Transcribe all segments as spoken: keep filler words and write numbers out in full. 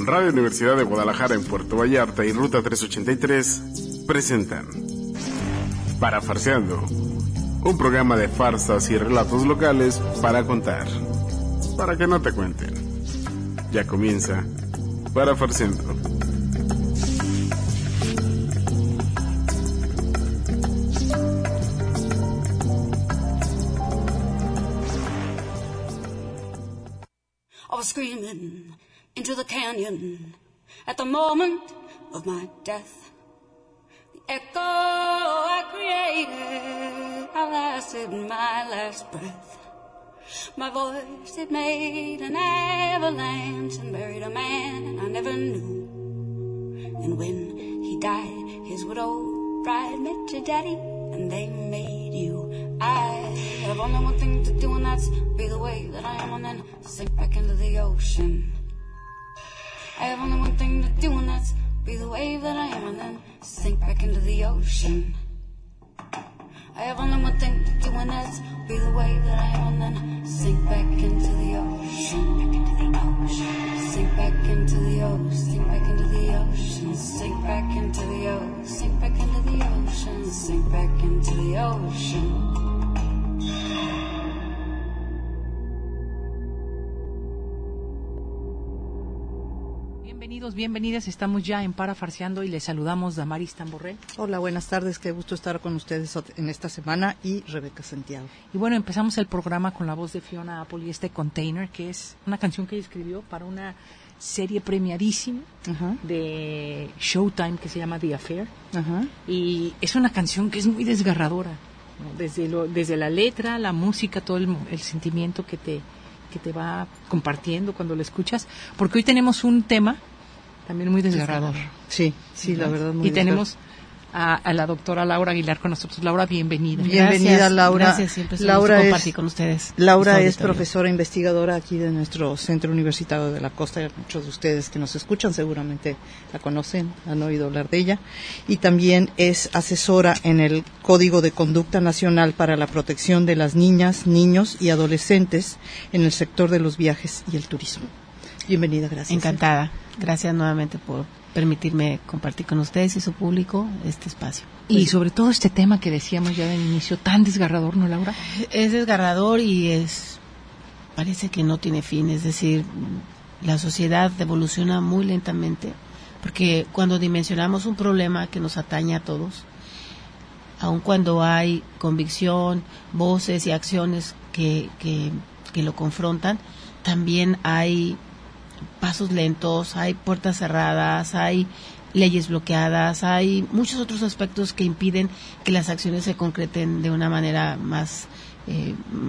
Radio Universidad de Guadalajara en Puerto Vallarta y Ruta trescientos ochenta y tres presentan Parafarseando, un programa de farsas y relatos locales para contar, para que no te cuenten. Ya comienza Parafarseando. I was screaming into the canyon at the moment of my death. The echo I created, I lasted my last breath. My voice, it made an avalanche and buried a man I never knew. And when he died, his widow bride met your daddy and they made you. I have only one thing to do, and that's be the way that I am and then sink back into the ocean. I have only one thing to do, and that's be the wave that I am and then sink back into the ocean. I have only one thing to do, and that's be the wave that I am and then sink back into the ocean. Sink back into the ocean. Sink back into the ocean. Sink back into the ocean. Sink back into the ocean. Sink back into the ocean. Bienvenidos, bienvenidas, estamos ya en Parafarseando y les saludamos Damaris Tamborrell. Hola, buenas tardes, qué gusto estar con ustedes en esta semana y Rebeca Santiago. Y bueno, empezamos el programa con la voz de Fiona Apple y este Container, que es una canción que ella escribió para una serie premiadísima uh-huh. de Showtime que se llama The Affair. Uh-huh. Y es una canción que es muy desgarradora, ¿no? Desde, lo, desde la letra, la música, todo el, el sentimiento que te, que te va compartiendo cuando lo escuchas, porque hoy tenemos un tema también muy desgarrador. Sí, sí, la verdad. Muy y tenemos a, a la doctora Laura Aguilar con nosotros. Laura, bienvenida. Bienvenida, Gracias, Laura. Gracias, siempre es un Laura gusto es, compartir con ustedes. Laura es profesora investigadora aquí de nuestro Centro Universitario de la Costa. Muchos de ustedes que nos escuchan seguramente la conocen, han oído hablar de ella. Y también es asesora en el Código de Conducta Nacional para la Protección de las Niñas, Niños y Adolescentes en el sector de los viajes y el turismo. Bienvenida, gracias. Encantada. Gracias nuevamente por permitirme compartir con ustedes y su público este espacio. Y pues, sobre todo este tema que decíamos ya del inicio, tan desgarrador, ¿no, Laura? Es desgarrador y es parece que no tiene fin. Es decir, la sociedad evoluciona muy lentamente, porque cuando dimensionamos un problema que nos atañe a todos, aun cuando hay convicción, voces y acciones que, que, que lo confrontan, también hay pasos lentos, hay puertas cerradas, hay leyes bloqueadas, hay muchos otros aspectos que impiden que las acciones se concreten de una manera más eh,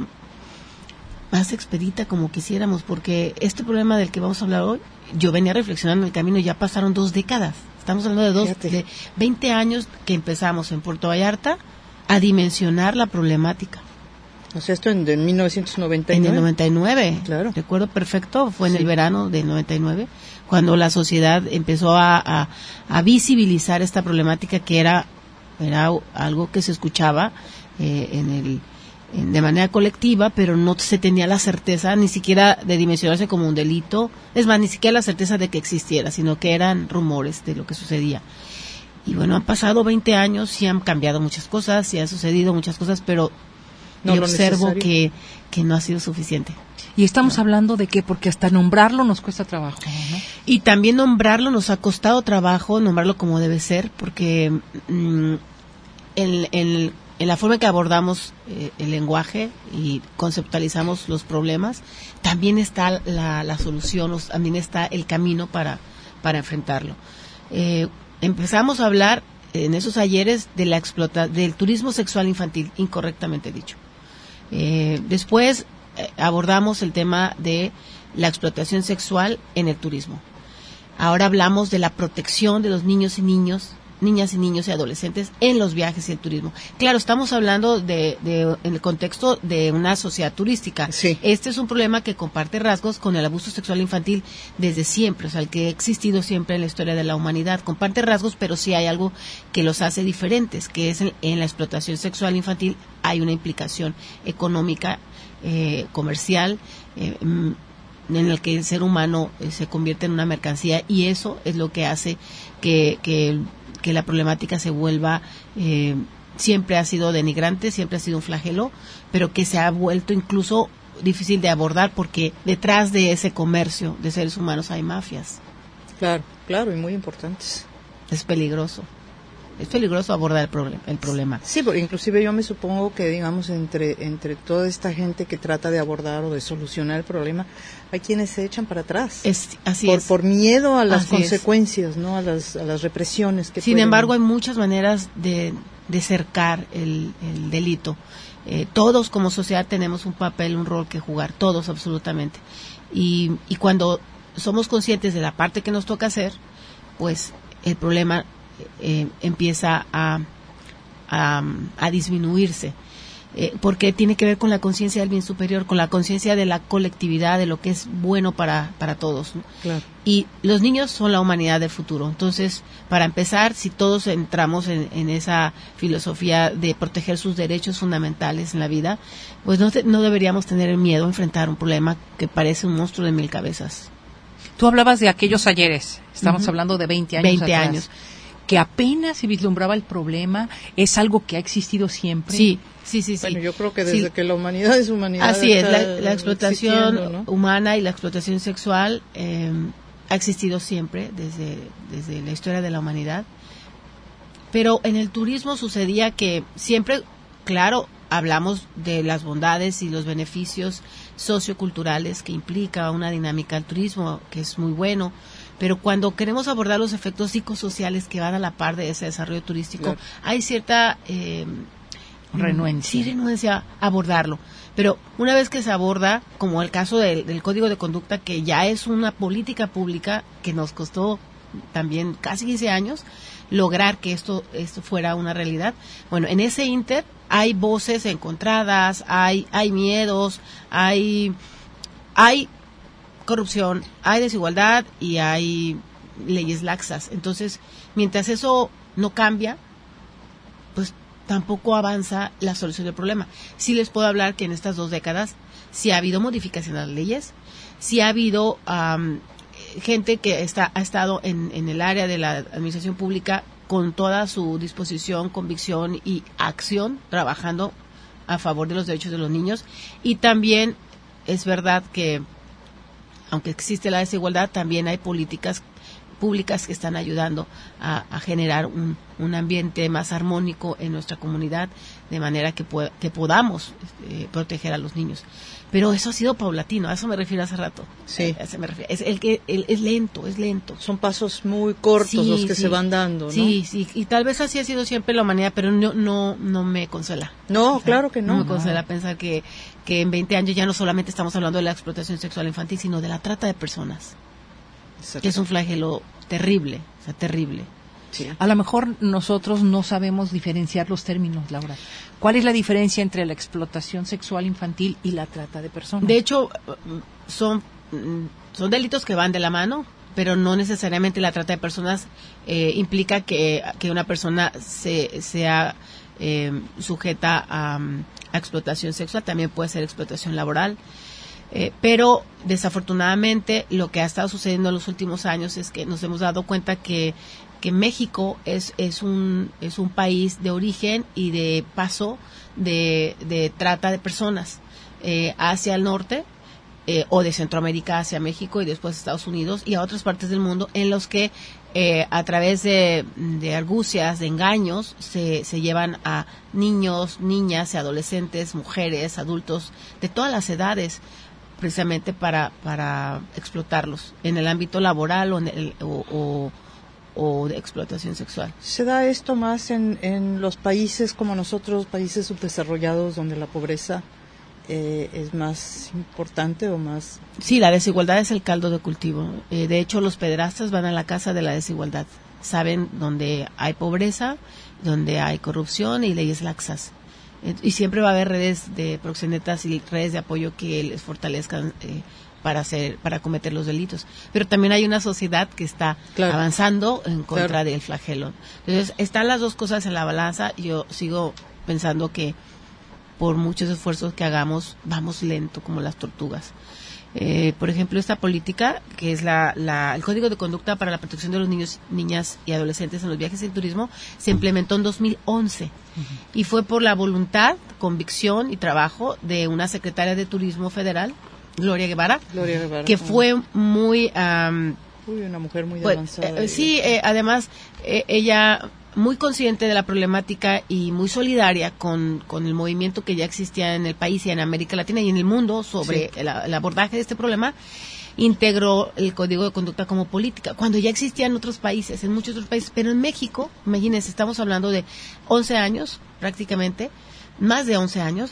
más expedita como quisiéramos, porque este problema del que vamos a hablar hoy, yo venía reflexionando en el camino, ya pasaron dos décadas, estamos hablando de dos, de veinte años que empezamos en Puerto Vallarta a dimensionar la problemática. O sea, esto en, en mil novecientos noventa y nueve. En el noventa y nueve, claro. Recuerdo perfecto, fue en sí. el verano del noventa y nueve, cuando la sociedad empezó a, a, a visibilizar esta problemática que era, era algo que se escuchaba eh, en el, en, de manera colectiva, pero no se tenía la certeza ni siquiera de dimensionarse como un delito, es más, ni siquiera la certeza de que existiera, sino que eran rumores de lo que sucedía. Y bueno, han pasado veinte años, sí han cambiado muchas cosas, sí han sucedido muchas cosas, pero No y observo que, que no ha sido suficiente. Y estamos no. hablando de qué, porque hasta nombrarlo nos cuesta trabajo, ¿no? Y también nombrarlo nos ha costado trabajo, nombrarlo como debe ser, porque mmm, en, en, en la forma en que abordamos eh, el lenguaje y conceptualizamos los problemas, también está la, la solución, también está el camino para, para enfrentarlo. Eh, empezamos a hablar en esos talleres de la explota, del turismo sexual infantil, incorrectamente dicho. Eh, después eh, abordamos el tema de la explotación sexual en el turismo. Ahora hablamos de la protección de los niños y niños, niñas y niños y adolescentes en los viajes y el turismo. Claro, estamos hablando de, de en el contexto de una sociedad turística. Sí. Este es un problema que comparte rasgos con el abuso sexual infantil desde siempre, o sea, el que ha existido siempre en la historia de la humanidad. Comparte rasgos, pero sí hay algo que los hace diferentes, que es en, en la explotación sexual infantil hay una implicación económica, eh, comercial, eh, en el que el ser humano eh, se convierte en una mercancía, y eso es lo que hace que, que, que la problemática se vuelva, eh, siempre ha sido denigrante, siempre ha sido un flagelo, pero que se ha vuelto incluso difícil de abordar porque detrás de ese comercio de seres humanos hay mafias. Claro, claro, y muy importantes. Es peligroso. Es peligroso abordar el, problem- el problema. Sí, porque inclusive yo me supongo que, digamos, entre entre toda esta gente que trata de abordar o de solucionar el problema, hay quienes se echan para atrás. Es, así por, es. por miedo a las Así consecuencias, es. ¿no? A las, a las represiones que Sin pueden... embargo, hay muchas maneras de, de cercar el, el delito. Eh, todos como sociedad tenemos un papel, un rol que jugar, todos absolutamente. Y, y cuando somos conscientes de la parte que nos toca hacer, pues el problema Eh, empieza a, a, a disminuirse, eh, porque tiene que ver con la conciencia del bien superior, con la conciencia de la colectividad, de lo que es bueno para, para todos, ¿no? Claro. Y los niños son la humanidad del futuro. Entonces, para empezar, si todos entramos en, en esa filosofía de proteger sus derechos fundamentales en la vida, pues no, te, no deberíamos tener miedo a enfrentar un problema que parece un monstruo de mil cabezas. Tú hablabas de aquellos ayeres, estamos uh-huh. hablando de veinte años veinte atrás. años. Que apenas se vislumbraba el problema, es algo que ha existido siempre. Sí, sí, sí, sí. Bueno, yo creo que desde sí. que la humanidad es humanidad. Así es, la, la explotación ¿no? humana y la explotación sexual eh, ha existido siempre, desde, desde la historia de la humanidad. Pero en el turismo sucedía que siempre, claro, hablamos de las bondades y los beneficios socioculturales que implica una dinámica del turismo, que es muy bueno. Pero cuando queremos abordar los efectos psicosociales que van a la par de ese desarrollo turístico, claro. hay cierta eh, renuencia. Sí, renuncia a abordarlo. Pero una vez que se aborda, como el caso del, del Código de Conducta, que ya es una política pública que nos costó también casi quince años, lograr que esto, esto fuera una realidad. Bueno, en ese inter hay voces encontradas, hay, hay miedos, hay... hay corrupción, hay desigualdad y hay leyes laxas. Entonces, mientras eso no cambia, pues tampoco avanza la solución del problema. Sí les puedo hablar que en estas dos décadas sí ha habido modificación de las leyes, sí ha habido um, gente que está ha estado en, en el área de la administración pública con toda su disposición, convicción y acción, trabajando a favor de los derechos de los niños. Y también es verdad que aunque existe la desigualdad, también hay políticas públicas que están ayudando a, a generar un, un ambiente más armónico en nuestra comunidad, de manera que, pueda, que podamos eh, proteger a los niños. Pero eso ha sido paulatino, a eso me refiero hace rato. Sí. A eso me refiero. Es, el que, el, es lento, es lento. Son pasos muy cortos sí, los que sí. se van dando, ¿no? Sí, sí, y tal vez así ha sido siempre la humanidad, pero no no no me consuela. No, o sea, claro que no. No me consuela no. pensar que, que en veinte años ya no solamente estamos hablando de la explotación sexual infantil, sino de la trata de personas. Que es un flagelo terrible, o sea, terrible. Sí. A lo mejor nosotros no sabemos diferenciar los términos, Laura. ¿Cuál es la diferencia entre la explotación sexual infantil y la trata de personas? De hecho, son, son delitos que van de la mano, pero no necesariamente la trata de personas eh, implica que, que una persona se, sea eh, sujeta a, a explotación sexual, también puede ser explotación laboral. Eh, pero desafortunadamente lo que ha estado sucediendo en los últimos años es que nos hemos dado cuenta que, que México es, es, un, es un país de origen y de paso de, de trata de personas eh, hacia el norte eh, o de Centroamérica hacia México y después Estados Unidos y a otras partes del mundo en los que eh, a través de, de argucias, de engaños, se, se llevan a niños, niñas, adolescentes, mujeres, adultos de todas las edades, precisamente para para explotarlos en el ámbito laboral o, en el, o, o, o de explotación sexual. ¿Se da esto más en, en los países como nosotros, países subdesarrollados, donde la pobreza eh, es más importante o más...? Sí, la desigualdad es el caldo de cultivo. Eh, de hecho, los pederastas van a la casa de la desigualdad. Saben dónde hay pobreza, donde hay corrupción y leyes laxas. Y siempre va a haber redes de proxenetas y redes de apoyo que les fortalezcan eh, para hacer, para cometer los delitos. Pero también hay una sociedad que está claro. avanzando en contra claro. del flagelo. Entonces, están las dos cosas en la balanza. Yo sigo pensando que por muchos esfuerzos que hagamos, vamos lento como las tortugas. Eh, por ejemplo, esta política, que es la, la, el Código de Conducta para la Protección de los Niños, Niñas y Adolescentes en los Viajes y el Turismo, se implementó en dos mil once. Uh-huh. Y fue por la voluntad, convicción y trabajo de una secretaria de Turismo federal, Gloria Guevara, Gloria Guevara que fue muy... Um, Uy, una mujer muy pues, avanzada. Eh, sí, eh, además, eh, ella... muy consciente de la problemática y muy solidaria con, con el movimiento que ya existía en el país y en América Latina y en el mundo sobre sí. el, el abordaje de este problema, integró el Código de Conducta como política, cuando ya existía en otros países, en muchos otros países, pero en México, imagínense, estamos hablando de once años, prácticamente, más de once años,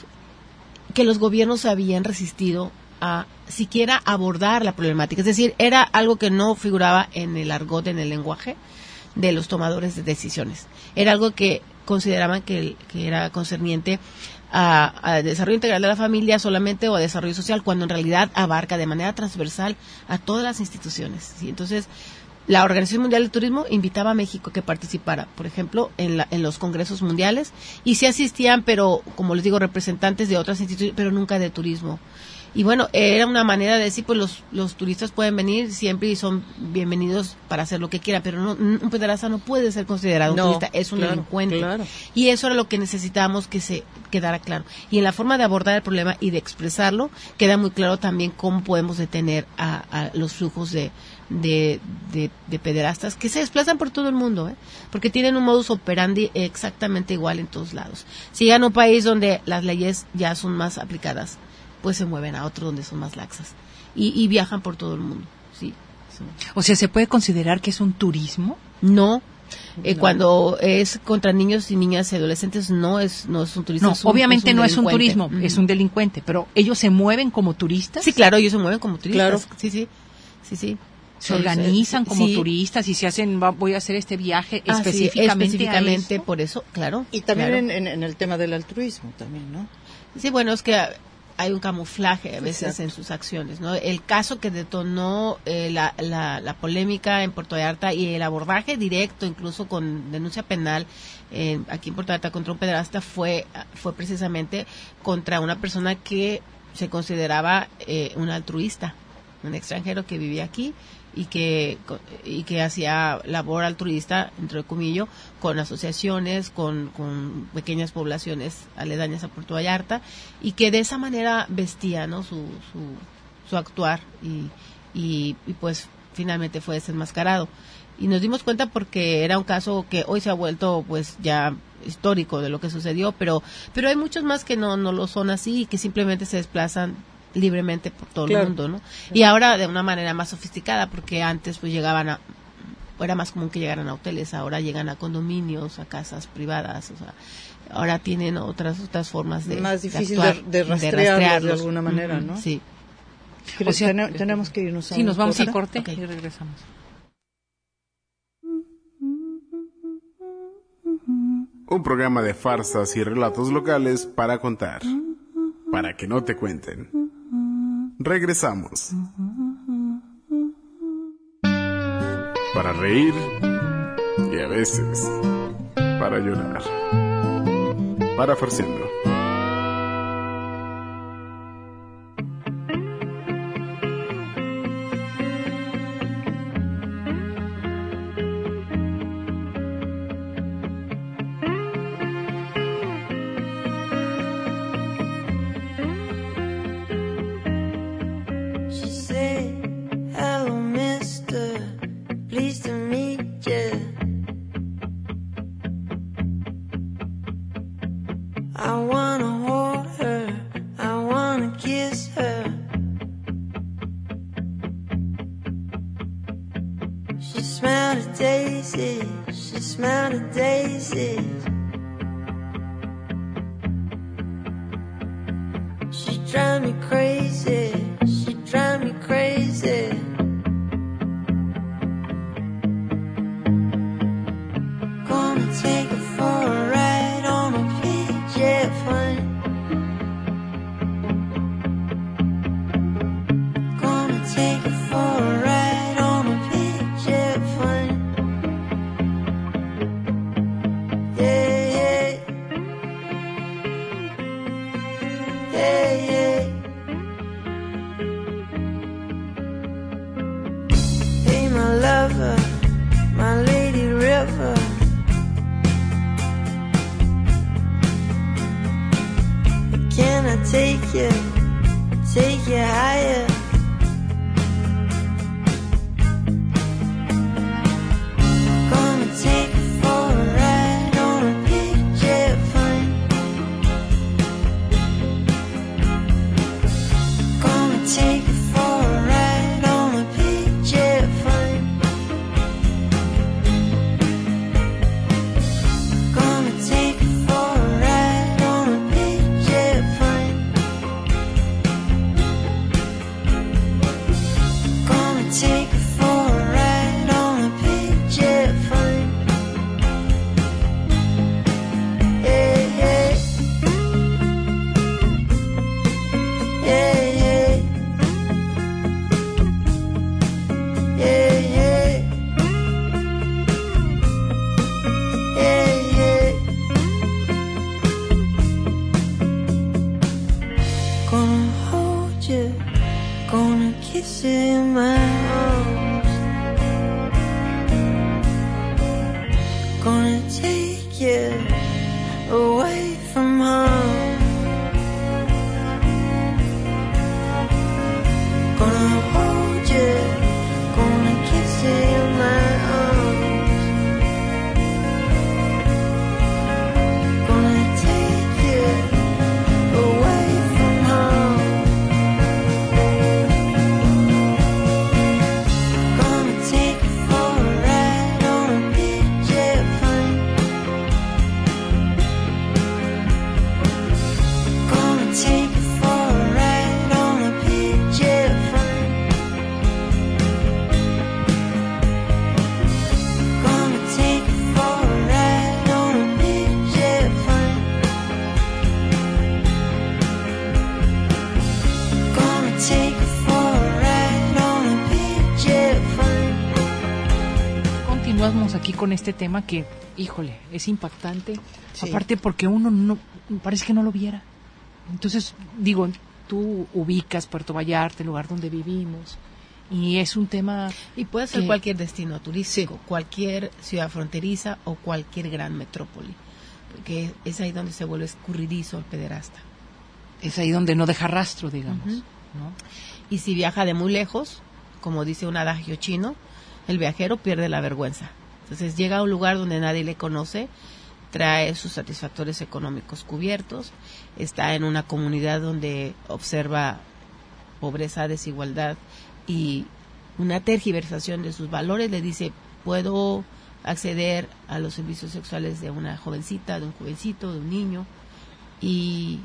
que los gobiernos habían resistido a siquiera abordar la problemática, es decir, era algo que no figuraba en el argot, en el lenguaje de los tomadores de decisiones. Era algo que consideraban que, que era concerniente a, a desarrollo integral de la familia solamente o a desarrollo social, cuando en realidad abarca de manera transversal a todas las instituciones. ¿Sí? Entonces, la Organización Mundial del Turismo invitaba a México que participara, por ejemplo, en, la, en los congresos mundiales, y sí asistían, pero, como les digo, representantes de otras instituciones, pero nunca de turismo. Y bueno, era una manera de decir, pues los, los turistas pueden venir siempre y son bienvenidos para hacer lo que quieran, pero no, un pederasta no puede ser considerado no, un turista, es un claro, delincuente. Claro. Y eso era lo que necesitábamos que se quedara claro. Y en la forma de abordar el problema y de expresarlo, queda muy claro también cómo podemos detener a, a los flujos de, de, de, de pederastas que se desplazan por todo el mundo, ¿eh? Porque tienen un modus operandi exactamente igual en todos lados. Si llegan a un país donde las leyes ya son más aplicadas, pues se mueven a otro donde son más laxas y, y viajan por todo el mundo. Sí. O sea, ¿se puede considerar que es un turismo? No. Eh, no. Cuando es contra niños y niñas y adolescentes no es no es un turismo. No, es un, obviamente es un no es un turismo, mm. es un delincuente, pero ellos se mueven como turistas. Sí, claro, ellos se mueven como turistas. Claro. Sí, sí, sí, sí. Se organizan sí, como sí. turistas y se hacen, va, voy a hacer este viaje ah, específicamente, sí, específicamente a eso. por eso, claro. Y también claro. en, en, en el tema del altruismo también, ¿no? Sí, bueno, es que hay un camuflaje a veces Exacto. en sus acciones, ¿no? El caso que detonó eh, la, la, la polémica en Puerto Vallarta y el abordaje directo, incluso con denuncia penal eh, aquí en Puerto Vallarta contra un pederasta fue fue precisamente contra una persona que se consideraba eh, un altruista, un extranjero que vivía aquí y que y que hacía labor altruista, entre comillas, con asociaciones, con, con pequeñas poblaciones aledañas a Puerto Vallarta, y que de esa manera vestía, ¿no?, su su, su actuar y, y, y pues finalmente fue desenmascarado. Y nos dimos cuenta porque era un caso que hoy se ha vuelto pues ya histórico de lo que sucedió, pero pero hay muchos más que no no lo son así y que simplemente se desplazan libremente por todo claro. el mundo, ¿no? Y ahora de una manera más sofisticada, porque antes pues llegaban a, era más común que llegaran a hoteles, ahora llegan a condominios, a casas privadas, o sea, ahora tienen otras otras formas de más difícil de, actuar, de, de rastrearlos de, rastrearlos. de alguna manera, ¿no? Sí. O sea, ten, tenemos que irnos a sí, nos vamos corte. al corte okay. y regresamos. Un programa de farsas y relatos locales para contar, para que no te cuenten. Regresamos. Para reír y a veces para llorar. Para Farciendo. you, take you higher. Gonna take you for a ride on a big jet plane. Gonna take you for a ride on a big jet plane. Gonna take you for a ride on a big jet plane. Gonna take you for a ride on a big jet plane. Yeah, yeah. Yeah, yeah. Yeah, yeah. Yeah, yeah. Gonna hold you, gonna kiss you in my arms. Gonna take you away from home. Gonna hold you, gonna kiss you in my arms. Gonna take you away from home. Gonna take you for a ride on a big jet plane. Gonna take you for a ride on a big jet plane. Gonna take you for a ride on a big jet plane. Gonna take you for a ride on a big jet plane. Continuamos aquí con este tema que, híjole, es impactante. Sí. Aparte porque uno no, parece que no lo viera. Entonces, digo, tú ubicas Puerto Vallarta, el lugar donde vivimos, y es un tema... Y puede ser que- cualquier destino turístico, cualquier ciudad fronteriza o cualquier gran metrópoli, porque es ahí donde se vuelve escurridizo el pederasta. Es ahí donde no deja rastro, digamos, Ujú. ¿no? Y si viaja de muy lejos, como dice un adagio chino, el viajero pierde la vergüenza. Entonces llega a un lugar donde nadie le conoce, trae sus satisfactores económicos cubiertos, está en una comunidad donde observa pobreza, desigualdad y una tergiversación de sus valores. Le dice, puedo acceder a los servicios sexuales de una jovencita, de un jovencito, de un niño, y,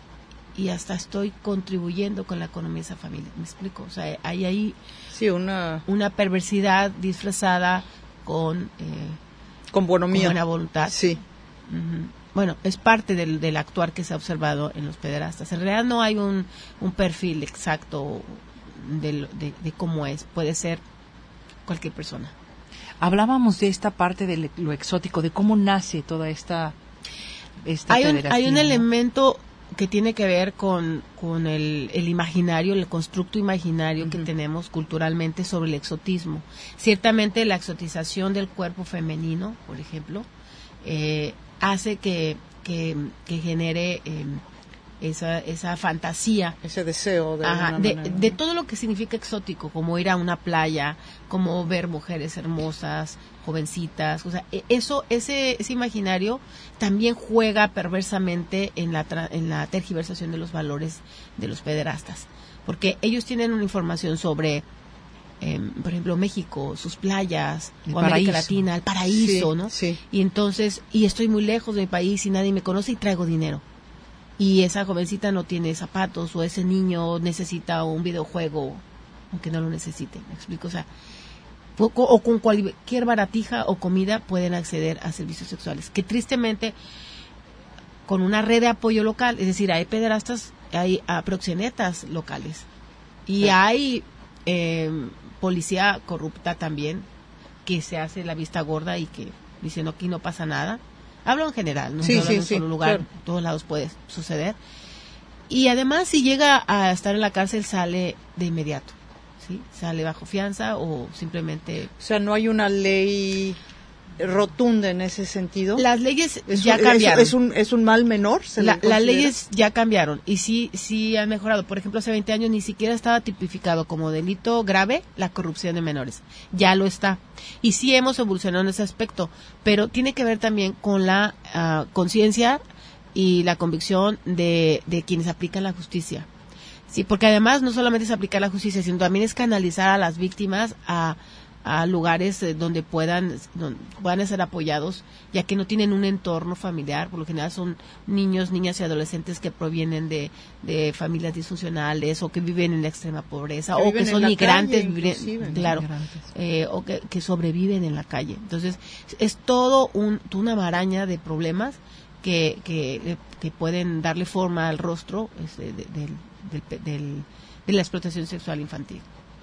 y hasta estoy contribuyendo con la economía de esa familia. ¿Me explico? O sea, hay ahí Sí, una una perversidad disfrazada con, eh, con con bonomía. buena voluntad. Sí, Ujú. Bueno, es parte del, del actuar que se ha observado en los pederastas. En realidad no hay un, un perfil exacto de, lo- de, de cómo es. Puede ser cualquier persona. Hablábamos de esta parte de le- lo exótico, de cómo nace toda esta, esta Hay un, pederastía, hay un ¿no? elemento que tiene que ver con, con el, el imaginario, el constructo imaginario que tenemos culturalmente sobre el exotismo. Ciertamente la exotización del cuerpo femenino, por ejemplo, eh, hace que, que, que genere eh, esa, esa fantasía ese deseo de, Ajá, alguna de, manera, de ¿no? todo lo que significa exótico, como ir a una playa, como ver mujeres hermosas, jovencitas, o sea, e- eso, ese, ese imaginario también juega perversamente en la, tra- en la tergiversación de los valores de los pederastas, porque ellos tienen una información sobre, em, por ejemplo, México, sus playas, El o América paraíso. Latina, el paraíso, Sí, ¿no? sí. Y entonces, y estoy muy lejos de mi país y nadie me conoce y traigo dinero. Y esa jovencita no tiene zapatos, o ese niño necesita un videojuego, aunque no lo necesite, ¿me explico? O sea, poco, o con cualquier baratija o comida pueden acceder a servicios sexuales, que tristemente, con una red de apoyo local, es decir, hay pederastas, hay ah, proxenetas locales, y Sí. hay eh, policía corrupta también, que se hace la vista gorda y que dice, no, aquí no pasa nada. Hablo en general, no Sí, estoy hablando sí, en un sí, solo lugar, claro. en todos lados puede suceder. Y además, si llega a estar en la cárcel, sale de inmediato, ¿sí? Sale bajo fianza o simplemente... O sea, no hay una ley rotunda en ese sentido. Las leyes es, ya cambiaron. Es, es, un, es un mal menor. ¿Se La, le las leyes ya cambiaron y sí, sí han mejorado. Por ejemplo, hace veinte años ni siquiera estaba tipificado como delito grave la corrupción de menores. Ya lo está. Y sí hemos evolucionado en ese aspecto, pero tiene que ver también con la uh, conciencia y la convicción de, de quienes aplican la justicia. Sí, porque además no solamente es aplicar la justicia, sino también es canalizar a las víctimas a a lugares eh, donde puedan donde puedan ser apoyados, ya que no tienen un entorno familiar. Por lo general son niños, niñas y adolescentes que provienen de, de familias disfuncionales o que viven en la extrema pobreza que o que son migrantes, calle, viven, claro, migrantes. Eh, o que, que sobreviven en la calle. Entonces es todo un, una maraña de problemas que, que, que pueden darle forma al rostro este, de, de, del, del, de la explotación sexual infantil.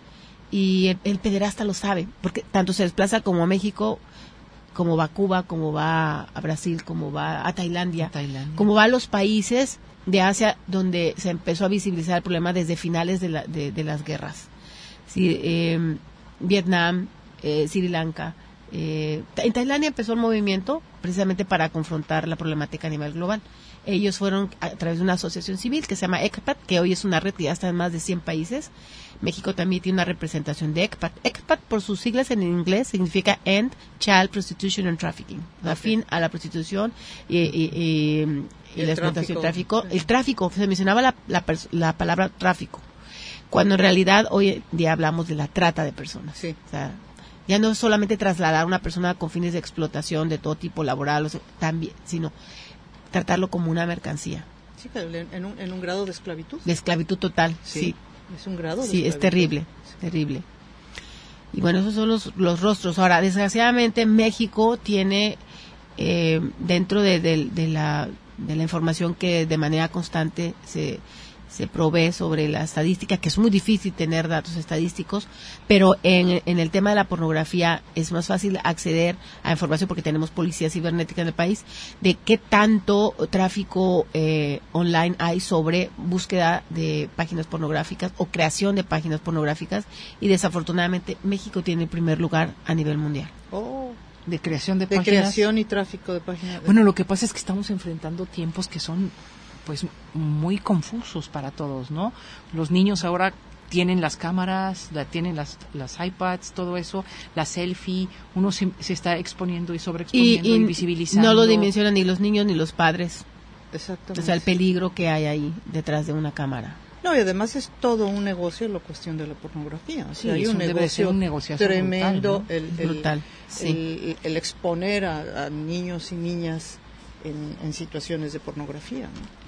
Y el, el pederasta lo sabe, porque tanto se desplaza como a México, como va a Cuba, como va a Brasil, como va a Tailandia, Tailandia. como va a los países de Asia donde se empezó a visibilizar el problema desde finales de, la, de, de las guerras. Sí, eh, Vietnam, eh, Sri Lanka. Eh, en Tailandia empezó el movimiento precisamente para confrontar la problemática a nivel global. Ellos fueron a través de una asociación civil que se llama ECPAT, que hoy es una red que ya está en más de cien países. México también tiene una representación de ECPAT. ECPAT, por sus siglas en inglés, significa End Child Prostitution and Trafficking. Okay. Fin a la prostitución y, y, y, y, y la explotación, tráfico. tráfico. El tráfico, se mencionaba la, la, la palabra tráfico, cuando en realidad hoy día hablamos de la trata de personas. Sí. O sea, ya no es solamente trasladar a una persona con fines de explotación de todo tipo, laboral, o sea, también, sino tratarlo como una mercancía. Sí, pero en un, en un grado de esclavitud. De esclavitud total, sí. sí. Es un grado de Sí, es terrible, es terrible. Y bueno, esos son los, los rostros. Ahora, desgraciadamente, México tiene, eh, dentro de, de, de, la, de la información que de manera constante se... se provee sobre la estadística, que es muy difícil tener datos estadísticos, pero en, en el tema de la pornografía es más fácil acceder a información porque tenemos policía cibernética en el país, de qué tanto tráfico eh, online hay sobre búsqueda de páginas pornográficas o creación de páginas pornográficas, y desafortunadamente México tiene el primer lugar a nivel mundial. Oh. De creación de, de páginas. creación y tráfico de páginas. Bueno, lo que pasa es que estamos enfrentando tiempos que son pues muy confusos para todos, ¿no? Los niños ahora tienen las cámaras, la, tienen las, las iPads, todo eso, la selfie, uno se, se está exponiendo y sobreexponiendo y, y, y visibilizando. No lo dimensionan ni los niños ni los padres. Exactamente. O sea, el peligro que hay ahí detrás de una cámara. No, y además es todo un negocio la cuestión de la pornografía. O sea, sí, hay un debe negocio ser un negocio tremendo, brutal, ¿no? el, el, brutal, sí. el, el exponer a, a niños y niñas en, en situaciones de pornografía, ¿no?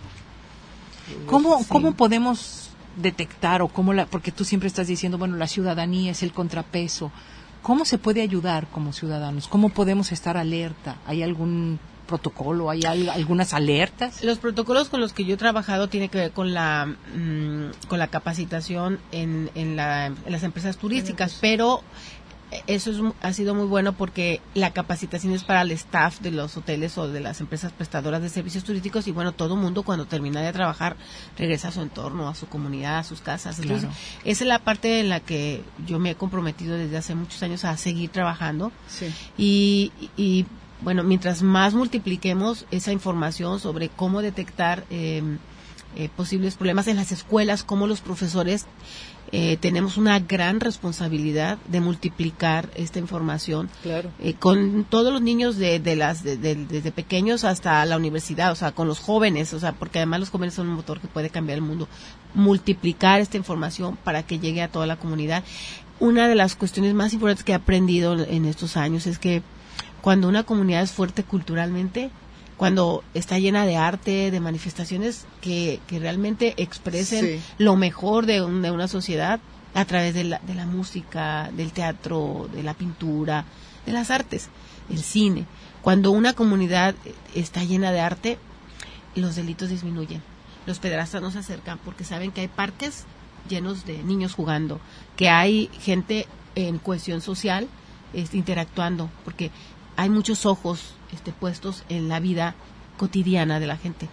¿Cómo, sí. ¿Cómo podemos detectar o cómo la, porque tú siempre estás diciendo, bueno, la ciudadanía es el contrapeso? ¿Cómo se puede ayudar como ciudadanos? ¿Cómo podemos estar alerta? ¿Hay algún protocolo? ¿Hay al, algunas alertas? Los protocolos con los que yo he trabajado tienen que ver con la mmm, con la capacitación en, en, la, en las empresas turísticas, pues, pero eso es, ha sido muy bueno porque la capacitación es para el staff de los hoteles o de las empresas prestadoras de servicios turísticos, y bueno, todo mundo cuando termina de trabajar regresa a su entorno, a su comunidad, a sus casas. Entonces, claro, esa es la parte en la que yo me he comprometido desde hace muchos años a seguir trabajando. Sí. Y, y bueno, mientras más multipliquemos esa información sobre cómo detectar eh, eh, posibles problemas en las escuelas, cómo los profesores Eh, tenemos una gran responsabilidad de multiplicar esta información, claro, eh, con todos los niños de, de las de, de, desde pequeños hasta la universidad, o sea, con los jóvenes, o sea, porque además los jóvenes son un motor que puede cambiar el mundo. Multiplicar esta información para que llegue a toda la comunidad. Una de las cuestiones más importantes que he aprendido en estos años es que cuando una comunidad es fuerte culturalmente, cuando está llena de arte, de manifestaciones que, que realmente expresen sí. lo mejor de, un, de una sociedad a través de la, de la música, del teatro, de la pintura, de las artes, el cine. Cuando una comunidad está llena de arte, los delitos disminuyen. Los pederastas no se acercan porque saben que hay parques llenos de niños jugando, que hay gente en cohesión social este, interactuando, porque hay muchos ojos este, puestos en la vida cotidiana de la gente.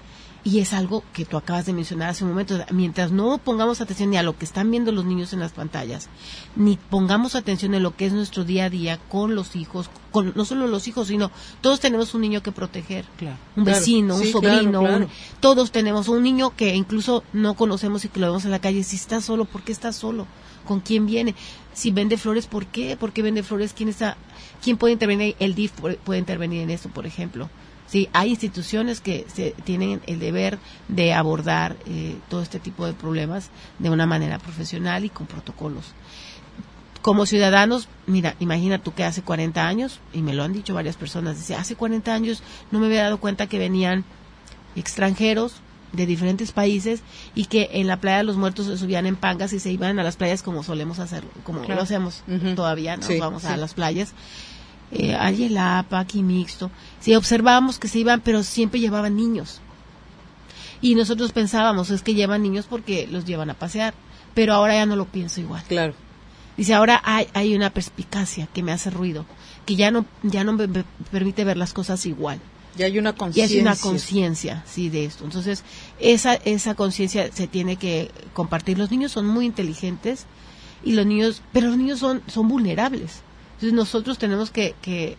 Y es algo que tú acabas de mencionar hace un momento. Mientras no pongamos atención ni a lo que están viendo los niños en las pantallas, ni pongamos atención en lo que es nuestro día a día con los hijos, con no solo los hijos, sino todos tenemos un niño que proteger, Claro. un vecino, Claro, sí, un sobrino, claro, claro. un- todos tenemos un niño que incluso no conocemos y que lo vemos en la calle. Si está solo, ¿por qué está solo? ¿Con quién viene? Si vende flores, ¿por qué? ¿Por qué vende flores? ¿Quién está? ¿Quién puede intervenir? El D I F puede, puede intervenir en esto, por ejemplo. Sí, hay instituciones que se tienen el deber de abordar eh, todo este tipo de problemas de una manera profesional y con protocolos. Como ciudadanos, mira, imagina tú que hace cuarenta años, y me lo han dicho varias personas, dice, hace cuarenta años no me había dado cuenta que venían extranjeros de diferentes países y que en la playa de los muertos se subían en pangas y se iban a las playas como solemos hacerlo, como Claro. lo hacemos Ujú. todavía, nos Sí, vamos sí. a las playas. Eh, a Yelapa, aquí mixto, sí, observábamos que se iban, pero siempre llevaban niños. Y nosotros pensábamos, es que llevan niños porque los llevan a pasear, pero ahora ya no lo pienso igual. Claro. Dice, ahora hay, hay una perspicacia que me hace ruido, que ya no ya no me, me permite ver las cosas igual. Ya hay una Y conciencia. es una conciencia, sí, de esto. Entonces, esa esa conciencia se tiene que compartir. Los niños son muy inteligentes, y los niños, pero los niños son son vulnerables. Entonces nosotros tenemos que, que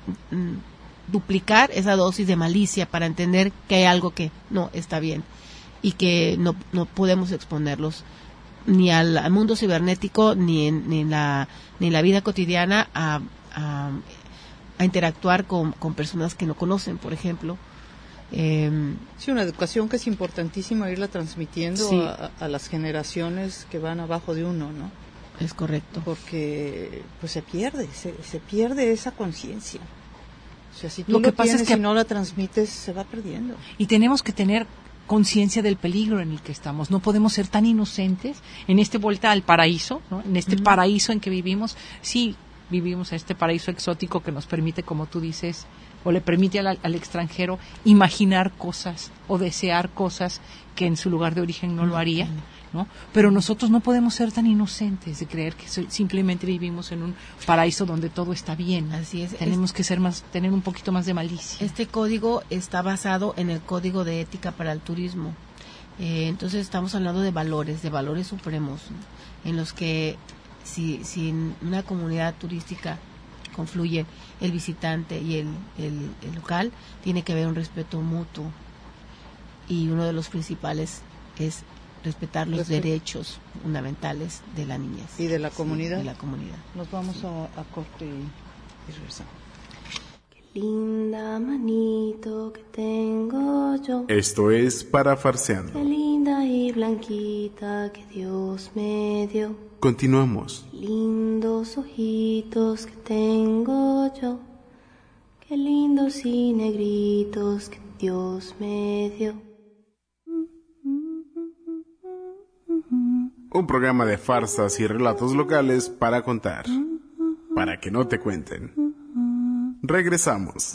mm, duplicar esa dosis de malicia para entender que hay algo que no está bien y que no, no podemos exponerlos ni al, al mundo cibernético ni en, ni en la ni en la vida cotidiana a, a, a interactuar con, con personas que no conocen, por ejemplo. Eh, Sí, una educación que es importantísima irla transmitiendo Sí. a, a las generaciones que van abajo de uno, ¿no? es correcto. Porque pues se pierde, se, se pierde esa conciencia. O sea, si tú Lo lo, que pasa es tienes que- y no la transmites, se va perdiendo. Y tenemos que tener conciencia del peligro en el que estamos. No podemos ser tan inocentes en este vuelta al paraíso, ¿no? En este paraíso en que vivimos. Sí, vivimos en este paraíso exótico que nos permite, como tú dices, o le permite al, al extranjero imaginar cosas o desear cosas que en su lugar de origen no lo haría, ¿no? Pero nosotros no podemos ser tan inocentes de creer que so- simplemente vivimos en un paraíso donde todo está bien. Así es. Tenemos que ser más, tener un poquito más de malicia. Este código está basado en el Código de Ética para el Turismo. Eh, entonces estamos hablando de valores, de valores supremos, ¿no? En los que si, si en una comunidad turística confluye el visitante y el, el, el local, tiene que haber un respeto mutuo. Y uno de los principales es respetar los Respeto. derechos fundamentales de la niñez. ¿Y de la Sí, comunidad? de la comunidad. Nos vamos a, a corte y, y regresamos. Linda manito que tengo yo, Esto es Parafarseando. qué linda y blanquita que Dios me dio. Continuamos. Lindos ojitos que tengo yo, qué lindos y negritos que Dios me dio. Un programa de farsas y relatos locales para contar, para que no te cuenten. Regresamos.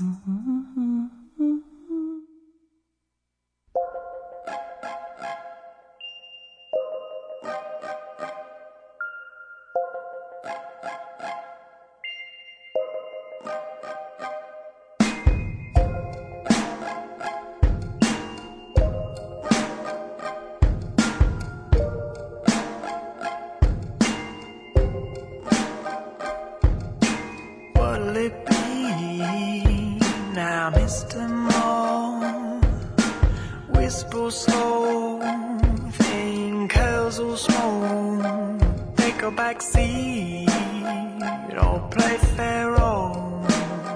What'll it be now, Mister Moore? Whisper slow, thin curls will smoke. Take a back seat or play Pharaoh.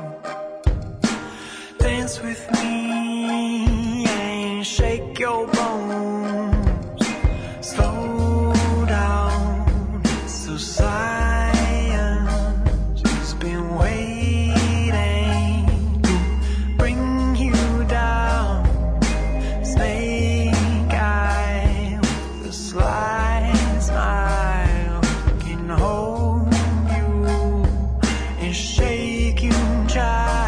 Dance with me and shake your bones. Slow down, it's a science. It's been waiting to bring you down. Snake eye with a sly smile can hold you and shake you, child.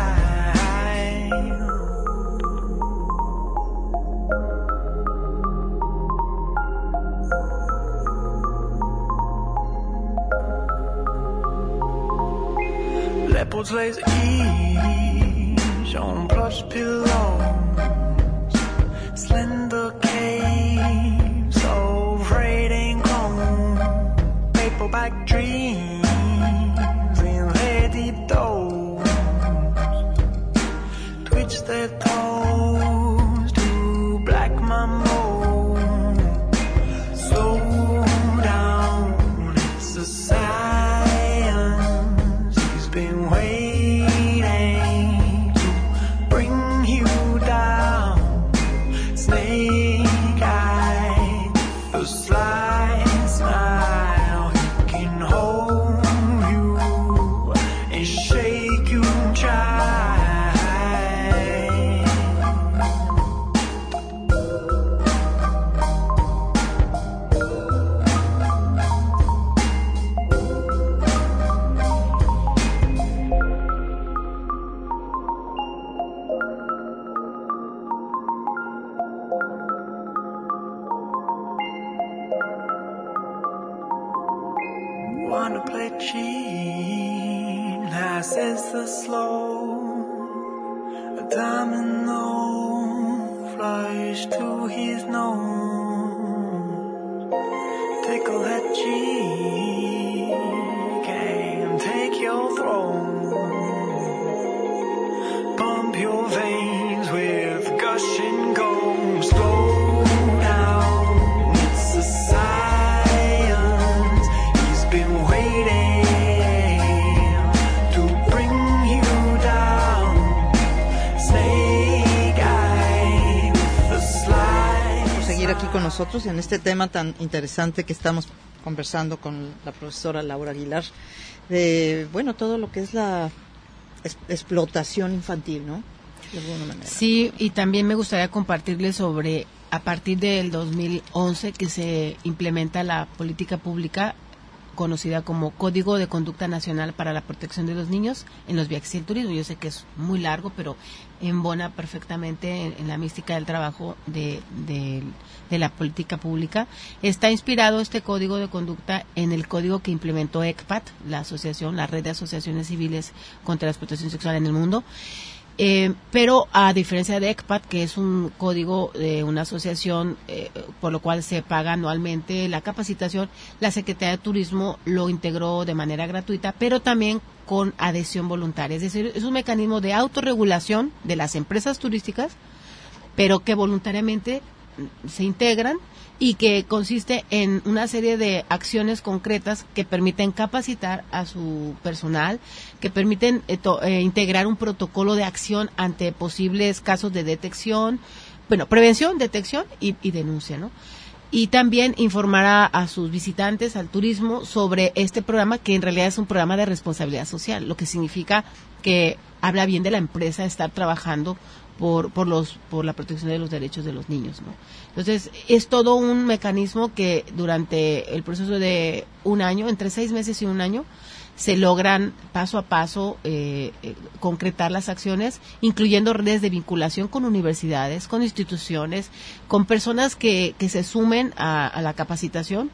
Leopards lays ease on plush pillows, slender been waiting to bring you down. Snake eye, the sly smile, he can hold you and shake you dry. Wanna play cheat, high says the slow, a domino flies to his nose. Tickle that cheek and take your throne. Pump your veins with gushing gold. Slow down, it's a science. He's been waiting to bring you down. Snake eye, the slide. Por seguir aquí con nosotros en este tema tan interesante que estamos conversando con la profesora Laura Aguilar, de, bueno, todo lo que es la es- explotación infantil, ¿no? De alguna manera. Sí, y también me gustaría compartirles sobre, a partir del dos mil once, que se implementa la política pública conocida como Código de Conducta Nacional para la Protección de los Niños en los Viajes y el Turismo. Yo sé que es muy largo, pero embona perfectamente en, en la mística del trabajo de, de, de la política pública. Está inspirado este Código de Conducta en el código que implementó E C P A T, la asociación, la red de asociaciones civiles contra la explotación sexual en el mundo. Eh, pero a diferencia de E C P A T, que es un código de una asociación eh, por lo cual se paga anualmente la capacitación, la Secretaría de Turismo lo integró de manera gratuita, pero también con adhesión voluntaria. Es decir, es un mecanismo de autorregulación de las empresas turísticas, pero que voluntariamente se integran y que consiste en una serie de acciones concretas que permiten capacitar a su personal, que permiten eh, to, eh, integrar un protocolo de acción ante posibles casos de detección, bueno, prevención, detección y, y denuncia, ¿no? Y también informar a, a sus visitantes, al turismo, sobre este programa, que en realidad es un programa de responsabilidad social, lo que significa que habla bien de la empresa estar trabajando por por los por la protección de los derechos de los niños, ¿no? Entonces, es todo un mecanismo que durante el proceso de un año, entre seis meses y un año, se logran paso a paso eh, eh, concretar las acciones, incluyendo redes de vinculación con universidades, con instituciones, con personas que, que se sumen a, a la capacitación,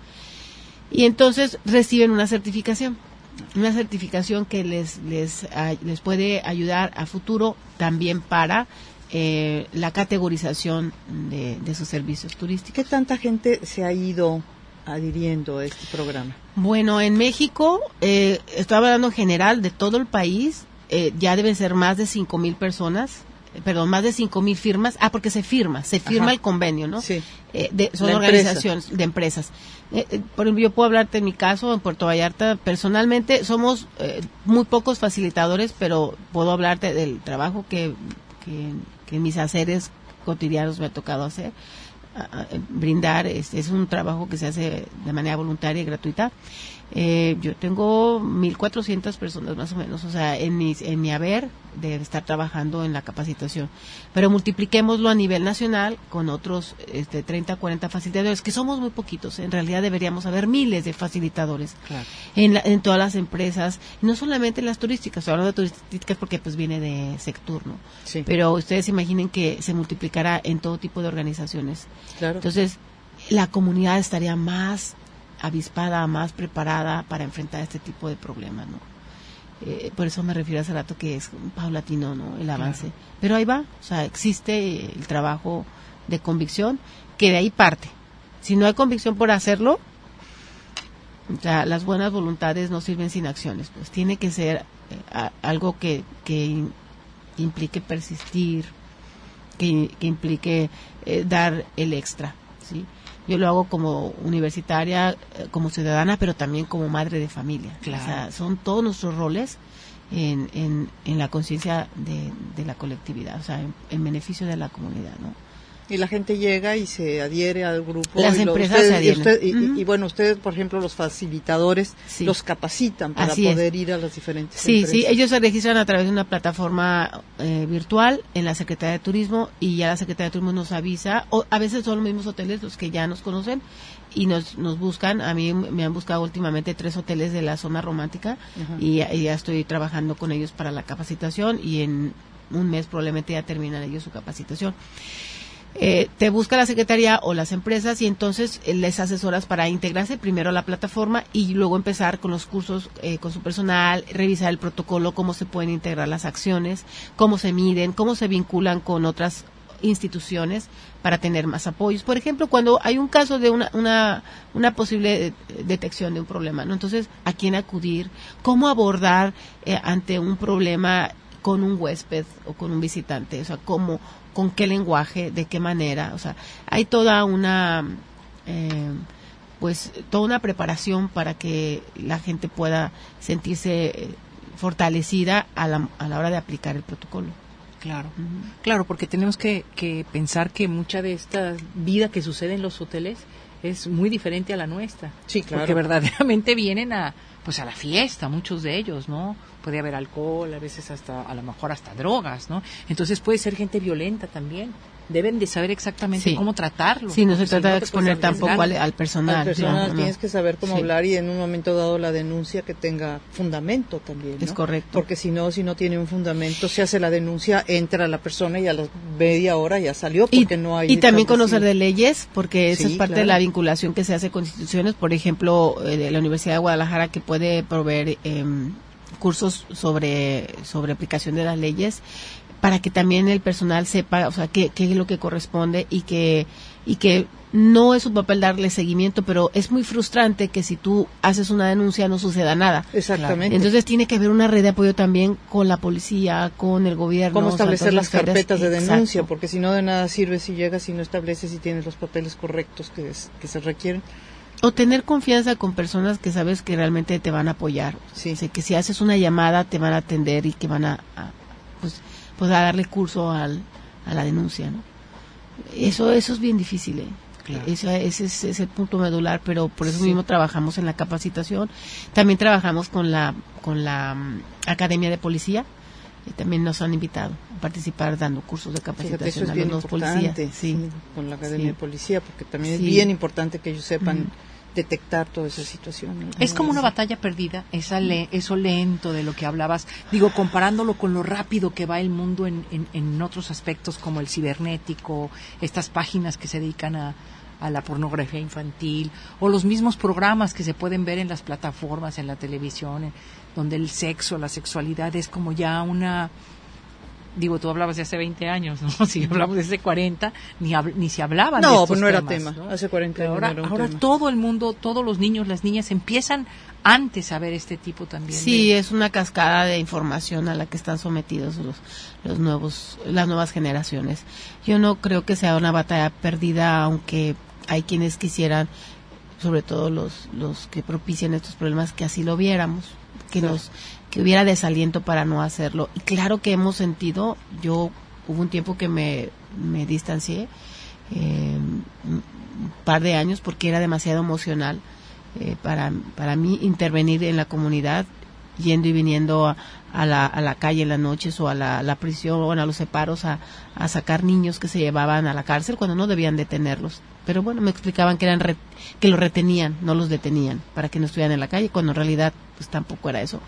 y entonces reciben una certificación. Una certificación que les les a, les puede ayudar a futuro también para eh, la categorización de, de sus servicios turísticos. ¿Qué tanta gente se ha ido adhiriendo a este programa? Bueno, en México, eh, estoy hablando en general de todo el país, eh, ya deben ser más de cinco mil personas, eh, perdón, más de cinco mil firmas, ah, porque se firma, se firma Ajá. el convenio, ¿no? Sí. Eh, de, son La organizaciones de empresas. Eh, eh, por ejemplo, yo puedo hablarte en mi caso, en Puerto Vallarta, personalmente somos eh, muy pocos facilitadores, pero puedo hablarte del trabajo que, que, que en mis haceres cotidianos me ha tocado hacer. A, a, brindar, es, es un trabajo que se hace de manera voluntaria y gratuita. Eh, yo tengo mil cuatrocientas personas más o menos, o sea, en mi, en mi haber de estar trabajando en la capacitación. Pero multipliquémoslo a nivel nacional con otros este, treinta, cuarenta facilitadores, que somos muy poquitos. En realidad deberíamos haber miles de facilitadores Claro. en, la, en todas las empresas, y no solamente en las turísticas. Estoy hablando de turísticas porque pues viene de Sectur, ¿no? Sí. Pero ustedes imaginen que se multiplicará en todo tipo de organizaciones. Claro. Entonces, la comunidad estaría más avispada, más preparada para enfrentar este tipo de problemas, ¿no? Eh, por eso me refiero hace rato que es paulatino, ¿no? El avance. Claro. Pero ahí va, o sea, existe el trabajo de convicción, que de ahí parte. Si no hay convicción por hacerlo, o sea, las buenas voluntades no sirven sin acciones, pues tiene que ser eh, a, algo que, que implique persistir, que, que implique eh, dar el extra, ¿sí? Yo lo hago como universitaria, eh, como ciudadana, pero también como madre de familia. Claro. O sea, son todos nuestros roles en, en, en la conciencia de, de la colectividad, o sea, en, en beneficio de la comunidad, ¿no? Y la gente llega y se adhiere al grupo. Las y lo, empresas ustedes, se adhieren. Y, usted, y, uh-huh. y, y bueno, ustedes, por ejemplo, los facilitadores, sí. los capacitan para Así poder es. ir a las diferentes sí, empresas. Sí, ellos se registran a través de una plataforma eh, virtual en la Secretaría de Turismo y ya la Secretaría de Turismo nos avisa, o a veces son los mismos hoteles los que ya nos conocen y nos nos buscan. A mí me han buscado últimamente tres hoteles de la zona romántica uh-huh. y, y ya estoy trabajando con ellos para la capacitación y en un mes probablemente ya terminan ellos su capacitación. Eh, te busca la secretaría o las empresas y entonces eh, les asesoras para integrarse primero a la plataforma y luego empezar con los cursos eh, con su personal, revisar el protocolo, cómo se pueden integrar las acciones, cómo se miden, cómo se vinculan con otras instituciones para tener más apoyos. Por ejemplo, cuando hay un caso de una una, una posible detección de un problema, ¿no? Entonces, ¿a quién acudir? ¿Cómo abordar eh, ante un problema con un huésped o con un visitante? O sea, ¿cómo, con qué lenguaje, de qué manera? O sea, hay toda una, eh, pues, toda una preparación para que la gente pueda sentirse fortalecida a la, a la hora de aplicar el protocolo. Claro, uh-huh. claro, porque tenemos que, que pensar que mucha de esta vida que sucede en los hoteles es muy diferente a la nuestra. Sí, claro. Porque verdaderamente vienen a, pues a la fiesta, muchos de ellos, ¿no? Puede haber alcohol, a veces hasta, a lo mejor hasta drogas, ¿no? Entonces puede ser gente violenta también. Deben de saber exactamente sí. cómo tratarlo. Sí, no se trata si no de exponer tampoco al, al personal. Al personal no, tienes no. que saber cómo sí. hablar y en un momento dado la denuncia que tenga fundamento también, ¿no? Es correcto. Porque si no, si no tiene un fundamento, se hace la denuncia, entra la persona y a la media hora ya salió porque y, no hay... Y también conocer de leyes, porque esa sí, es parte claro. de la vinculación que se hace con instituciones, por ejemplo, eh, de la Universidad de Guadalajara, que puede proveer eh, cursos sobre, sobre aplicación de las leyes, para que también el personal sepa, o sea, qué, qué es lo que corresponde y que y que no es su papel darle seguimiento, pero es muy frustrante que si tú haces una denuncia no suceda nada. Exactamente. Entonces tiene que haber una red de apoyo también con la policía, con el gobierno. Cómo establecer o sea, las carpetas de denuncia, exacto. porque si no de nada sirve si llegas y no estableces y tienes los papeles correctos que, es, que se requieren. O tener confianza con personas que sabes que realmente te van a apoyar. Sí. O sea, que si haces una llamada te van a atender y que van a, a pues, pues a darle curso al, a la denuncia, ¿no? Eso eso es bien difícil, ¿eh? Claro. Eso, ese es, es el punto medular, pero por eso sí. mismo trabajamos en la capacitación. También trabajamos con la con la um, Academia de Policía y también nos han invitado a participar dando cursos de capacitación. Fíjate, eso es a bien los importante, policías. Sí. Sí, con la Academia sí. de Policía, porque también sí. es bien importante que ellos sepan mm. detectar toda esa situación, ¿no? Es como una batalla perdida, esa le, eso lento de lo que hablabas, digo, comparándolo con lo rápido que va el mundo en, en, en otros aspectos como el cibernético, estas páginas que se dedican a, a la pornografía infantil, o los mismos programas que se pueden ver en las plataformas, en la televisión, en, donde el sexo, la sexualidad es como ya una... Digo, tú hablabas de hace veinte años, ¿no? Si hablamos de hace cuarenta, ni, hab- ni se hablaban no, de estos pues no era temas, tema. ¿no? Hace cuarenta años ahora, no era un ahora tema. todo el mundo, todos los niños, las niñas empiezan antes a ver este tipo también. Sí, de... es una cascada de información a la que están sometidos los, los nuevos, las nuevas generaciones. Yo no creo que sea una batalla perdida, aunque hay quienes quisieran, sobre todo los, los que propician estos problemas, que así lo viéramos, que sí. nos, que hubiera desaliento para no hacerlo. Y claro que hemos sentido, yo hubo un tiempo que me, me distancié, eh, un par de años, porque era demasiado emocional eh, para, para mí intervenir en la comunidad, yendo y viniendo a, a, la, a la calle en las noches o a la, la prisión o a los separos a, a sacar niños que se llevaban a la cárcel cuando no debían detenerlos. Pero bueno, me explicaban que eran re, que los retenían, no los detenían, para que no estuvieran en la calle, cuando en realidad pues tampoco era eso.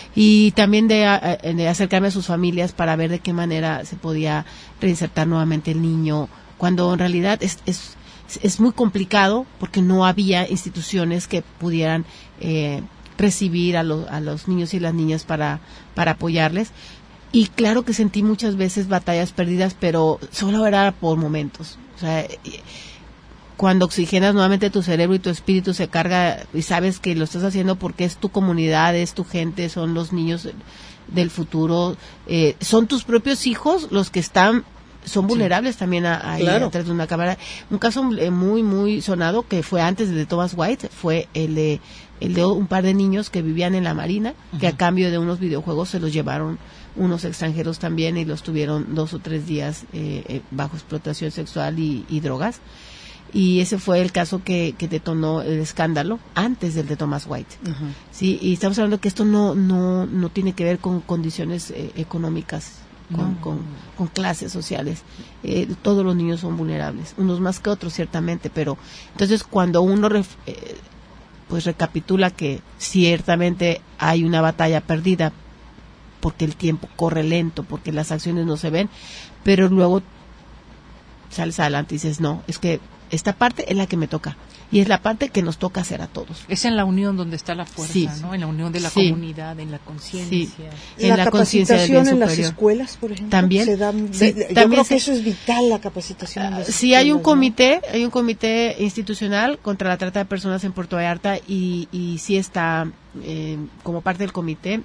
Y también de, de acercarme a sus familias para ver de qué manera se podía reinsertar nuevamente el niño, cuando en realidad es, es, es muy complicado, porque no había instituciones que pudieran eh, recibir a, lo, a los niños y las niñas para, para apoyarles. Y claro que sentí muchas veces batallas perdidas, pero solo era por momentos. O sea, cuando oxigenas nuevamente tu cerebro y tu espíritu se carga y sabes que lo estás haciendo porque es tu comunidad, es tu gente, son los niños del futuro, eh, son tus propios hijos los que están, son vulnerables sí. también a, a claro. atrás de una cámara. Un caso eh, muy, muy sonado que fue antes de Thomas White fue el de, el de un par de niños que vivían en la Marina, uh-huh. que a cambio de unos videojuegos se los llevaron unos extranjeros también y los tuvieron dos o tres días eh, eh, bajo explotación sexual y, y drogas. Y ese fue el caso que, que detonó el escándalo antes del de Thomas White. Uh-huh. Sí, y estamos hablando que esto no no no tiene que ver con condiciones eh, económicas, con, no. con, con clases sociales. Eh, todos los niños son vulnerables, unos más que otros ciertamente, pero entonces cuando uno ref, eh, pues recapitula que ciertamente hay una batalla perdida porque el tiempo corre lento, porque las acciones no se ven, pero luego sales adelante y dices, no, es que esta parte es la que me toca y es la parte que nos toca hacer a todos. Es en la unión donde está la fuerza, sí. ¿no? En la unión de la sí. comunidad, en la conciencia. Sí. En la, la capacitación en las escuelas, por ejemplo. También. Se da, sí, yo también creo se, que eso es vital, la capacitación. En las sí, hay un ¿no? comité, hay un comité institucional contra la trata de personas en Puerto Vallarta y, y sí está eh, como parte del comité.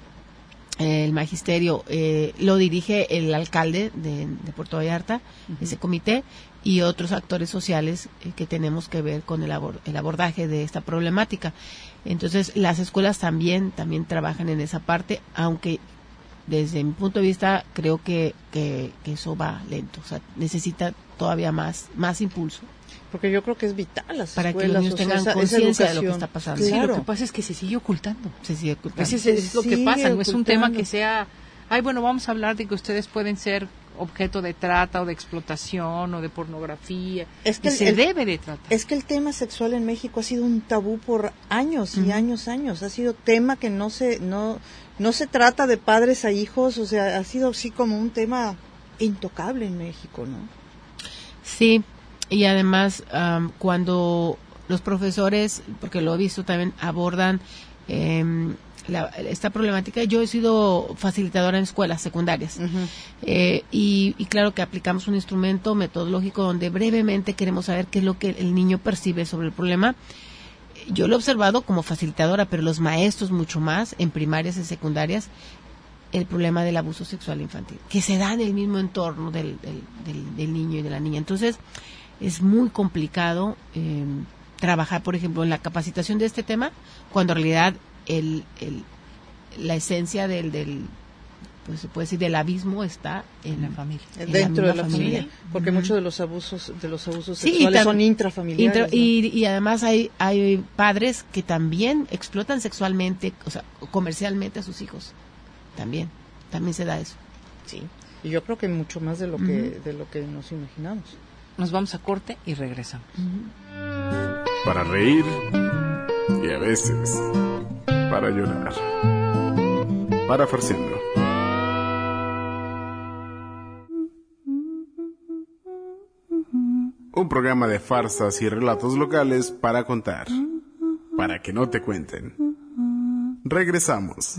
El magisterio eh, lo dirige el alcalde de, de Puerto Vallarta, uh-huh. ese comité, y otros actores sociales eh, que tenemos que ver con el, abor- el abordaje de esta problemática. Entonces, las escuelas también también trabajan en esa parte, aunque desde mi punto de vista creo que, que, que eso va lento, o sea, necesita todavía más más impulso. Porque yo creo que es vital las para escuelas, que los niños tengan sea, conciencia de lo que está pasando. Sí, claro. lo que pasa es que se sigue ocultando. Se sigue ocultando. Ese es, es lo que Sigue pasa, no es un tema ocultando. que sea, ay, bueno, vamos a hablar de que ustedes pueden ser objeto de trata o de explotación o de pornografía. Es que y el, se el, debe de tratar. Es que el tema sexual en México ha sido un tabú por años y uh-huh. años, años. Ha sido tema que no se no no se trata de padres a hijos, o sea, ha sido así como un tema intocable en México, ¿no? Sí. Y además, um, cuando los profesores, porque lo he visto también, abordan eh, la, esta problemática, yo he sido facilitadora en escuelas secundarias. Uh-huh. Eh, y, y claro que aplicamos un instrumento metodológico donde brevemente queremos saber qué es lo que el niño percibe sobre el problema. Yo lo he observado como facilitadora, pero los maestros mucho más, en primarias y secundarias, el problema del abuso sexual infantil, que se da en el mismo entorno del, del, del, del niño y de la niña. Entonces, es muy complicado eh, trabajar, por ejemplo, en la capacitación de este tema, cuando en realidad el, el, la esencia del, del, pues se puede decir, del abismo está en la familia. Dentro la de la familia, familia porque uh-huh. muchos de los abusos de los abusos sí, sexuales tam- son intrafamiliares. Intra- ¿no? y, y además hay, hay padres que también explotan sexualmente, o sea, comercialmente a sus hijos. También, también se da eso. Sí, y yo creo que mucho más de lo uh-huh. que de lo que nos imaginamos. Nos vamos a corte y regresamos. Para reír y a veces para llorar. Para Farciendo. Un programa de farsas y relatos locales para contar. Para que no te cuenten. Regresamos.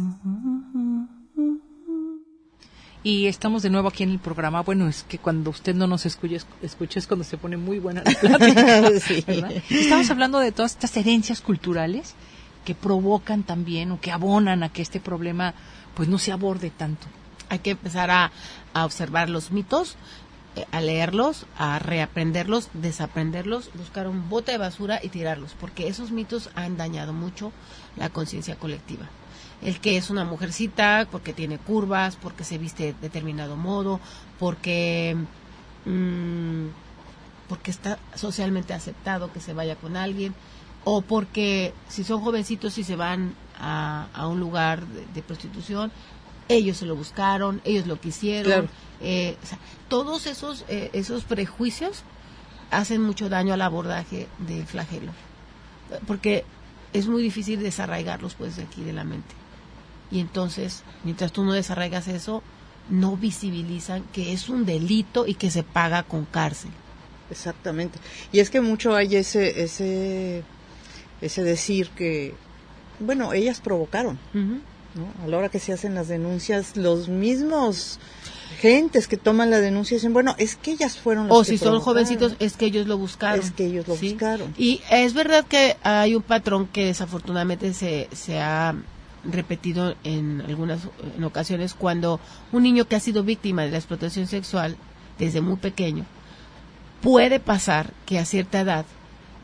Y estamos de nuevo aquí en el programa. Bueno, es que cuando usted no nos escucha, escucha es cuando se pone muy buena la plática. Sí. ¿Verdad? Estamos hablando de todas estas herencias culturales que provocan también o que abonan a que este problema pues no se aborde tanto. Hay que empezar a, a observar los mitos, eh, a leerlos, a reaprenderlos, desaprenderlos, buscar un bote de basura y tirarlos, porque esos mitos han dañado mucho la conciencia colectiva. El que es una mujercita, porque tiene curvas, porque se viste de determinado modo, porque mmm, porque está socialmente aceptado que se vaya con alguien, o porque si son jovencitos y se van a, a un lugar de, de prostitución, ellos se lo buscaron, ellos lo quisieron. Claro. Eh, o sea, todos esos eh, esos prejuicios hacen mucho daño al abordaje del flagelo, porque es muy difícil desarraigarlos pues de aquí de la mente. Y entonces, mientras tú no desarraigas eso, no visibilizan que es un delito y que se paga con cárcel. Exactamente. Y es que mucho hay ese ese ese decir que, bueno, ellas provocaron, uh-huh. ¿no? A la hora que se hacen las denuncias, los mismos gentes que toman la denuncia dicen, bueno, es que ellas fueron las o que si son jovencitos, es que ellos lo buscaron. Es que ellos lo ¿sí? buscaron. Y es verdad que hay un patrón que desafortunadamente se, se ha repetido en algunas en ocasiones, cuando un niño que ha sido víctima de la explotación sexual desde muy pequeño, puede pasar que a cierta edad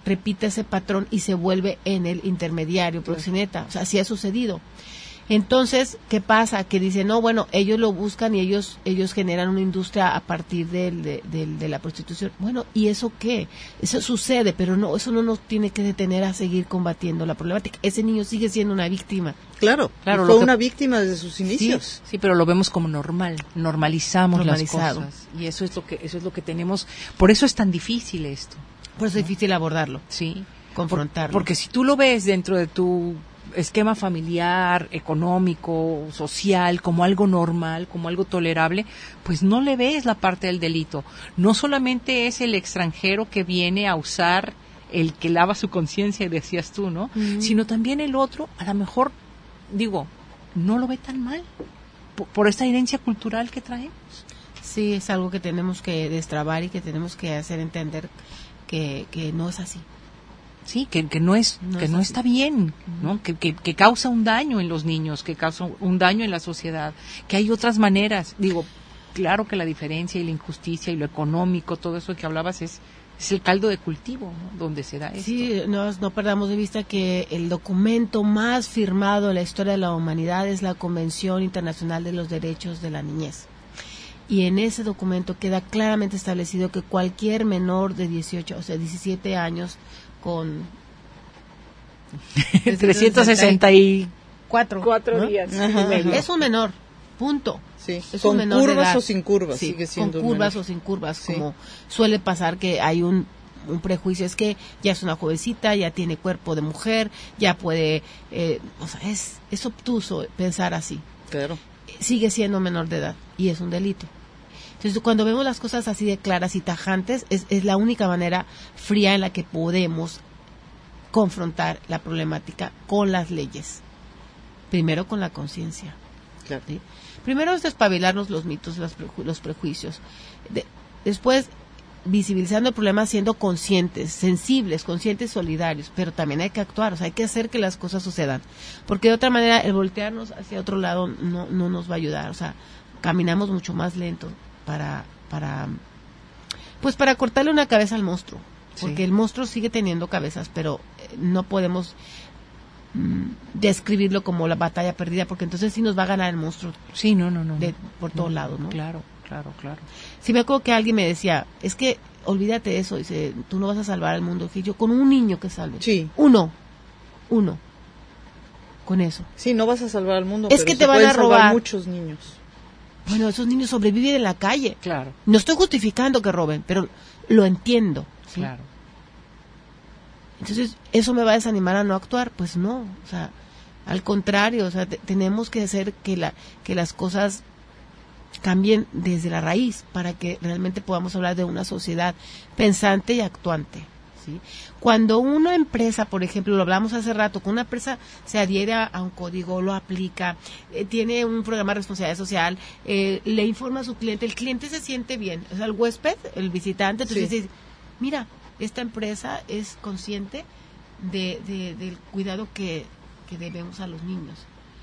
repite ese patrón y se vuelve en el intermediario, proxeneta. O sea, así ha sucedido. Entonces, ¿qué pasa? Que dicen, no, bueno, ellos lo buscan y ellos ellos generan una industria a partir del, de, del, de la prostitución. Bueno, ¿y eso qué? Eso sucede, pero no, eso no nos tiene que detener a seguir combatiendo la problemática. Ese niño sigue siendo una víctima. Claro, Claro, fue lo que- una víctima desde sus inicios. Sí, sí, pero lo vemos como normal, normalizamos Normalizado. las cosas y eso es lo que eso es lo que tenemos. Por eso es tan difícil esto, Por eso es difícil abordarlo, sí, confrontarlo. porque si tú lo ves dentro de tu esquema familiar, económico, social, como algo normal, como algo tolerable, pues no le ves la parte del delito. No solamente es el extranjero que viene a usar el que lava su conciencia, decías tú, ¿no? Ujú. Sino también el otro, a lo mejor, digo, no lo ve tan mal por, por esta herencia cultural que traemos. Sí, es algo que tenemos que destrabar y que tenemos que hacer entender que, que no es así. Sí, que, que no es, No que es no así. está bien, ¿no? Que, que, que causa un daño en los niños, que causa un daño en la sociedad, que hay otras maneras. Digo, claro que la diferencia y la injusticia y lo económico, todo eso que hablabas es, es el caldo de cultivo, ¿no? Donde se da esto. Sí, no, no perdamos de vista que el documento más firmado en la historia de la humanidad es la Convención Internacional de los Derechos de la Niñez. Y en ese documento queda claramente establecido que cualquier menor de dieciocho, o sea, diecisiete años con trescientos sesenta y cuatro, cuatro ¿no? días. Ajá, y medio. Es un menor, punto. Sí, Es con un menor de curvas edad. o sin curvas, Sí, sigue siendo con un curvas menor. o sin curvas, Sí. como suele pasar que hay un, un prejuicio, es que ya es una jovencita, ya tiene cuerpo de mujer, ya puede, eh, o sea, es, es obtuso pensar así. Claro. Sigue siendo menor de edad y es un delito. Entonces, cuando vemos las cosas así de claras y tajantes, es, es la única manera fría en la que podemos confrontar la problemática con las leyes. Primero con la conciencia. Claro. ¿Sí? Primero es despabilarnos los mitos, los, preju- los prejuicios. De- después, visibilizando el problema siendo conscientes, sensibles, conscientes, solidarios. Pero también hay que actuar, o sea, hay que hacer que las cosas sucedan. Porque de otra manera, el voltearnos hacia otro lado no, no nos va a ayudar. O sea, caminamos mucho más lento para, para, pues para cortarle una cabeza al monstruo. Porque Sí. el monstruo sigue teniendo cabezas, pero eh, no podemos mm, describirlo como la batalla perdida, porque entonces sí nos va a ganar el monstruo Sí, no, no, no. de, no. por todos lados, ¿no? Claro, claro, claro. Sí, me acuerdo que alguien me decía, es que olvídate de eso, dice, tú no vas a salvar al mundo. Dije, yo con un niño que salve. Sí. Uno, uno, con eso. Sí, no vas a salvar al mundo, Es pero que se te van pueden a salvar robar. muchos niños. Bueno, esos niños sobreviven en la calle. Claro, No estoy justificando que roben, pero lo entiendo. ¿sí? claro. Entonces, ¿eso me va a desanimar a no actuar? Pues no, o sea, al contrario, o sea, te- tenemos que hacer que la que las cosas cambien desde la raíz para que realmente podamos hablar de una sociedad pensante y actuante, ¿sí? Cuando una empresa, por ejemplo, lo hablamos hace rato, que una empresa se adhiere a, a un código, lo aplica, eh, tiene un programa de responsabilidad social, eh, le informa a su cliente, el cliente se siente bien, o sea, el huésped, el visitante, entonces Sí. dice, mira, esta empresa es consciente de, de- del cuidado que, que debemos a los niños.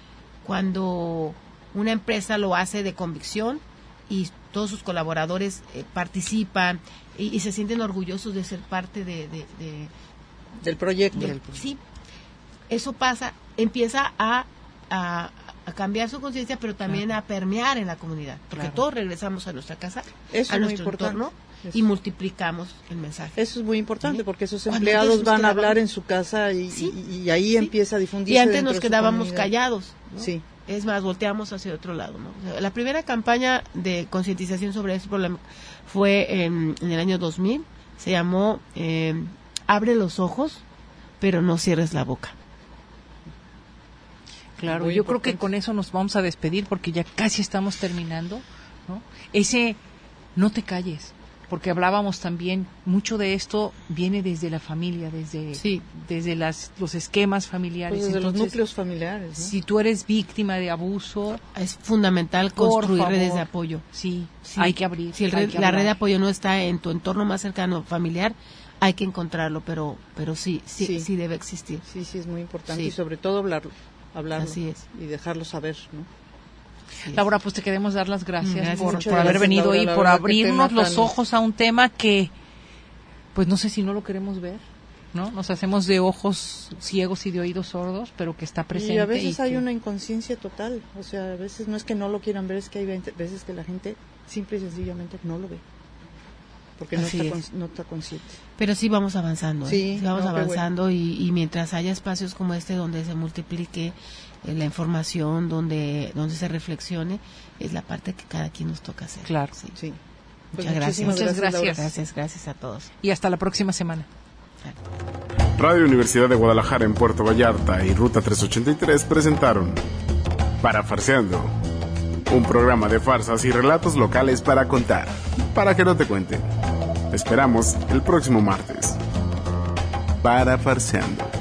Cuando una empresa lo hace de convicción y todos sus colaboradores eh, participan y, y se sienten orgullosos de ser parte de... de- de- Del proyecto. de- sí, eso pasa, empieza a, a, a cambiar su conciencia, pero también a permear en la comunidad, porque Claro. todos regresamos a nuestra casa, Eso a es muy nuestro importante. entorno Eso. y multiplicamos el mensaje. Eso es muy importante Sí. porque esos Cuando empleados antes nos van a quedábamos- hablar en su casa y, Sí. y- y ahí Sí. empieza a difundirse. Y antes dentro nos de su quedábamos comunidad. callados, ¿no? Sí. Es más, volteamos hacia otro lado, ¿no? O sea, la primera campaña de concientización sobre este problema fue en, en el año dos mil. Se llamó eh, Abre los ojos, pero no cierres la boca. Claro, Muy yo creo que importante. con eso nos vamos a despedir porque ya casi estamos terminando, ¿no? Ese no te calles, porque hablábamos también, mucho de esto viene desde la familia, desde, Sí. desde las, los esquemas familiares. Pues desde los Entonces, núcleos familiares, ¿no? si tú eres víctima de abuso, Es fundamental Por construir favor. redes de apoyo. sí, Sí. hay que abrir. Si el hay red- que la red de hablar. apoyo no está en tu entorno más cercano familiar, hay que encontrarlo, pero pero sí, sí, sí, Sí. debe existir. Sí, sí, es muy importante. Sí. Y sobre todo hablarlo. Hablarlo. Así es. Y dejarlo saber, ¿no? Sí. Laura, pues te queremos dar las gracias, Gracias. por, Muchas por haber gracias, venido Laura, y la por verdad, qué abrirnos tema los tan- ojos a un tema que, pues no sé si no lo queremos ver. ¿no? Nos hacemos de ojos ciegos y de oídos sordos, pero que está presente. Y a veces y hay que... una inconsciencia total, o sea, a veces no es que no lo quieran ver, es que hay veces que la gente simple y sencillamente no lo ve, porque no está, con, no está consciente. Pero sí vamos avanzando, ¿eh? Sí, sí vamos no, avanzando bueno. y, y mientras haya espacios como este donde se multiplique eh, la información, donde donde se reflexione, es la parte que cada quien nos toca hacer. Claro, sí. sí. Pues Muchas gracias. Muchas gracias. Gracias, gracias a todos. Y hasta la próxima semana. Radio Universidad de Guadalajara en Puerto Vallarta y Ruta trescientos ochenta y tres presentaron Parafarseando, un programa de farsas y relatos locales para contar, para que no te cuenten. Te esperamos el próximo martes. Parafarseando.